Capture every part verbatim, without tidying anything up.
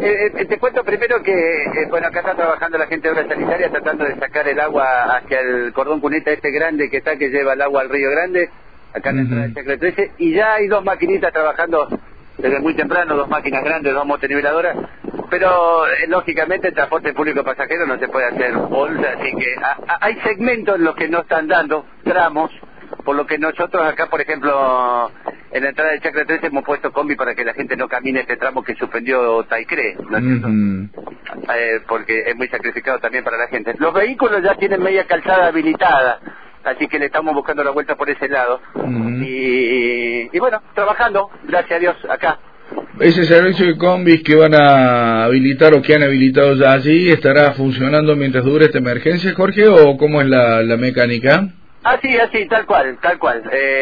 eh, eh, te cuento primero que, eh, bueno, acá está trabajando la gente de obra sanitaria tratando de sacar el agua hacia el cordón cuneta este grande que está, que lleva el agua al Río Grande, acá en la entrada del Chacra trece, y ya hay dos maquinitas trabajando desde muy temprano, dos máquinas grandes, dos motoniveladoras, pero eh, lógicamente el transporte público pasajero no se puede hacer bolsa, así que a, a, hay segmentos en los que no están dando tramos, por lo que nosotros acá, por ejemplo, en la entrada del Chacra trece hemos puesto combi para que la gente no camine este tramo que suspendió Taicré, ¿no es cierto? Uh-huh. Eh, porque es muy sacrificado también para la gente. Los vehículos ya tienen media calzada habilitada, así que le estamos buscando la vuelta por ese lado. Uh-huh. y, y bueno, trabajando, gracias a Dios, acá. ¿Ese servicio de combis que van a habilitar o que han habilitado ya allí estará funcionando mientras dure esta emergencia, Jorge, o cómo es la, la mecánica? Así, así, tal cual, tal cual.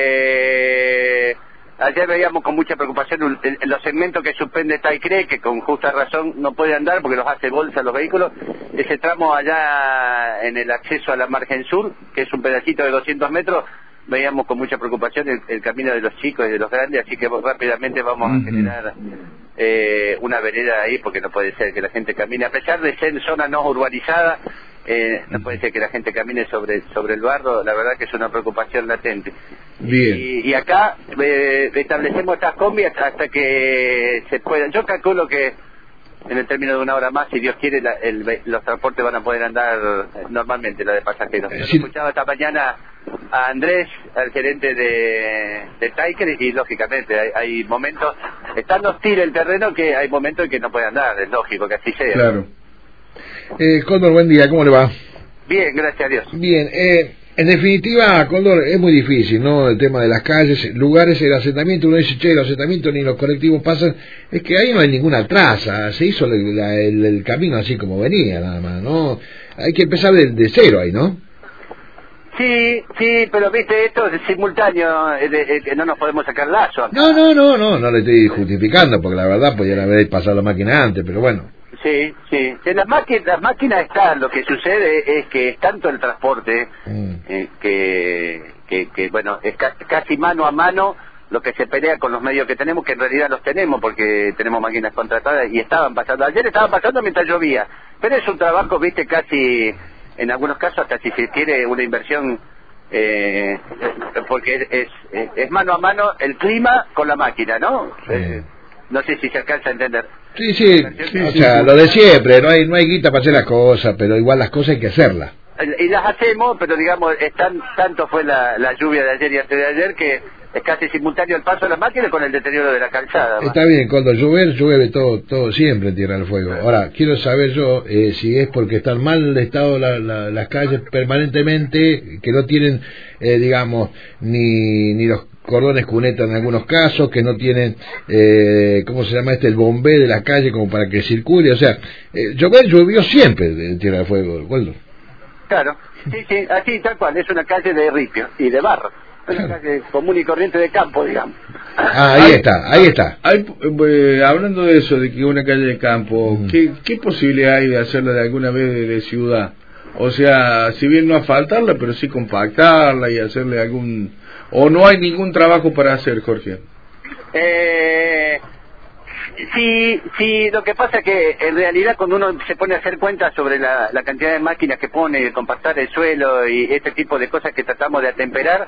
Eh, ayer veíamos con mucha preocupación en, en los segmentos que suspende Taicré, que con justa razón no puede andar porque los hace bolsa los vehículos. Ese tramo allá en el acceso a la margen sur, que es un pedacito de doscientos metros, veíamos con mucha preocupación el, el camino de los chicos y de los grandes, así que rápidamente vamos uh-huh. a generar eh, una vereda ahí, porque no puede ser que la gente camine, a pesar de ser zona no urbanizada. Eh, no puede ser que la gente camine sobre sobre el barro, la verdad que es una preocupación latente. Bien. Y, y acá eh, establecemos estas combis hasta, hasta que se puedan. Yo calculo que en el término de una hora más, si Dios quiere, la, el, los transportes van a poder andar normalmente, la de pasajeros. Yo sí. escuchaba esta mañana a Andrés, al gerente de, de Taicré, y lógicamente hay, hay momentos, es tan hostil el terreno que hay momentos en que no puede andar, es lógico que así sea. Claro. Eh, Cóndor, buen día, ¿cómo le va? Bien, gracias a Dios. Bien, eh, en definitiva, Cóndor, es muy difícil, ¿no? El tema de las calles, lugares, el asentamiento, uno dice, che, el asentamiento ni los colectivos pasan, es que ahí no hay ninguna traza, se hizo el, la, el, el camino así como venía, nada más, ¿no? Hay que empezar de, de cero ahí, ¿no? Sí, sí, pero viste, esto es simultáneo, eh, de, eh, no nos podemos sacar lazo. No, no, no, no, no le estoy justificando, porque la verdad podían haber pasado la máquina antes, pero bueno. Sí, sí. En las máquinas, las máquinas están, lo que sucede es que es tanto el transporte mm. eh, que, que, que, bueno, es ca casi mano a mano lo que se pelea con los medios que tenemos, que en realidad los tenemos porque tenemos máquinas contratadas y estaban pasando. Ayer estaban pasando mientras llovía, pero es un trabajo, viste, casi, en algunos casos hasta si se quiere una inversión, eh, porque es, es, es mano a mano el clima con la máquina, ¿no? Sí. Eh, no sé si se alcanza a entender. Sí, sí, sí, o sea, sí, lo de siempre, no hay no hay guita para hacer las cosas, pero igual las cosas hay que hacerlas. Y las hacemos, pero digamos, es tan, tanto fue la, la lluvia de ayer y antes de ayer que es casi simultáneo el paso de las máquinas con el deterioro de la calzada. ¿Va? Está bien, cuando llueve, llueve todo todo siempre en Tierra del Fuego. Ahora, quiero saber yo eh, si es porque están mal de estado la, la, las calles permanentemente, que no tienen, eh, digamos, ni, ni los cordones cuneta en algunos casos, que no tienen, eh, ¿cómo se llama este? El bombé de la calle como para que circule, o sea, eh, llover llovió siempre en Tierra del Fuego, ¿recuerdo? Claro, sí, sí, así tal cual, es una calle de ripio y de barro, es una calle común y corriente de campo, digamos. Ah, ahí está, ahí está. Hay, eh, hablando de eso, de que una calle de campo, mm. ¿qué, ¿qué posibilidad hay de hacerla de alguna vez de, de ciudad? O sea, si bien no asfaltarla, pero sí compactarla y hacerle algún... ¿O no hay ningún trabajo para hacer, Jorge? Eh, sí, sí, lo que pasa es que en realidad cuando uno se pone a hacer cuentas sobre la, la cantidad de máquinas que pone, de compactar el suelo y este tipo de cosas que tratamos de atemperar,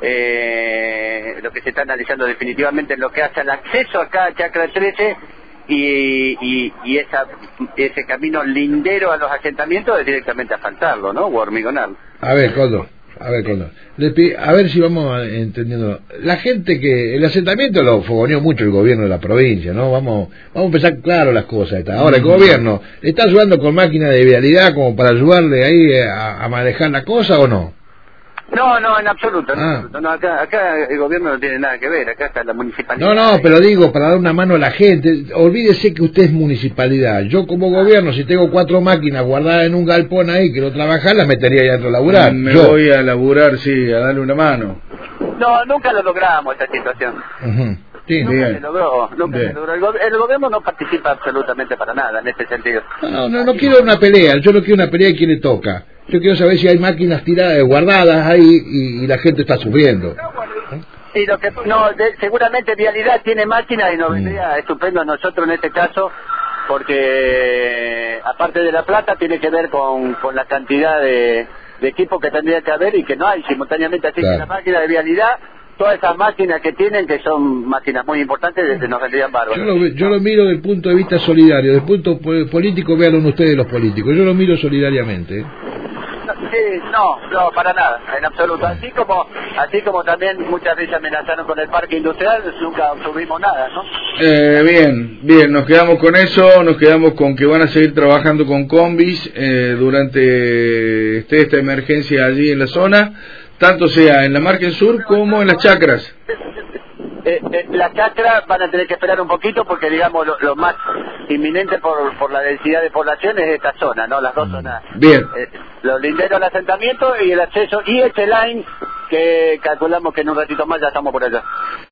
eh, lo que se está analizando definitivamente es lo que hace al acceso acá a Chacra trece y, y, y esa, ese camino lindero a los asentamientos es directamente asfaltarlo, ¿no? O hormigonarlo. A ver, Coldo. A ver, Coldo, a ver si vamos entendiendo. La gente que... El asentamiento lo fogoneó mucho el gobierno de la provincia, ¿no? Vamos vamos a empezar claro las cosas. Ahora, el gobierno, ¿le está ayudando con máquina de vialidad como para ayudarle ahí a, a manejar la cosa o no? No, no, en absoluto. En ah. absoluto. No, acá, acá el gobierno no tiene nada que ver, acá está la municipalidad. No, no, pero digo, para dar una mano a la gente, olvídese que usted es municipalidad. Yo como gobierno, si tengo cuatro máquinas guardadas en un galpón ahí, quiero trabajar, las metería ya dentro a laburar. Me Yo. voy a laburar, sí, a darle una mano. No, nunca lo logramos esta situación. Uh-huh. Sí, nunca bien. se logró, nunca bien. se logró. El, go el gobierno no participa absolutamente para nada en este sentido. No, no, no, no quiero una pelea, yo no quiero una pelea y quién le toca. Yo quiero saber si hay máquinas tiradas, guardadas ahí y, y la gente está sufriendo. Sí, lo que, no, de, seguramente Vialidad tiene máquinas y nos vendría mm. estupendo a nosotros en este caso porque aparte de la plata tiene que ver con, con la cantidad de, de equipos que tendría que haber y que no hay simultáneamente, así claro. que la máquina de vialidad, todas esas máquinas que tienen, que son máquinas muy importantes, desde nos vendrían bárbaros. Yo lo, yo lo miro desde el punto de vista solidario, desde el punto político, véanlo ustedes los políticos, yo lo miro solidariamente. ¿eh? Sí, no, no, para nada, en absoluto. Así como así como también muchas veces amenazaron con el parque industrial, nunca obtuvimos nada, ¿no? Eh, bien, bien, nos quedamos con eso, nos quedamos con que van a seguir trabajando con combis eh, durante este, esta emergencia allí en la zona, tanto sea en la Margen Sur como en las chacras. Eh, eh, las chacras van a tener que esperar un poquito porque, digamos, lo, lo más inminente por, por la densidad de población es esta zona, ¿no? Las dos zonas. Bien. Eh, los linderos al asentamiento y el acceso y este line que calculamos que en un ratito más ya estamos por allá.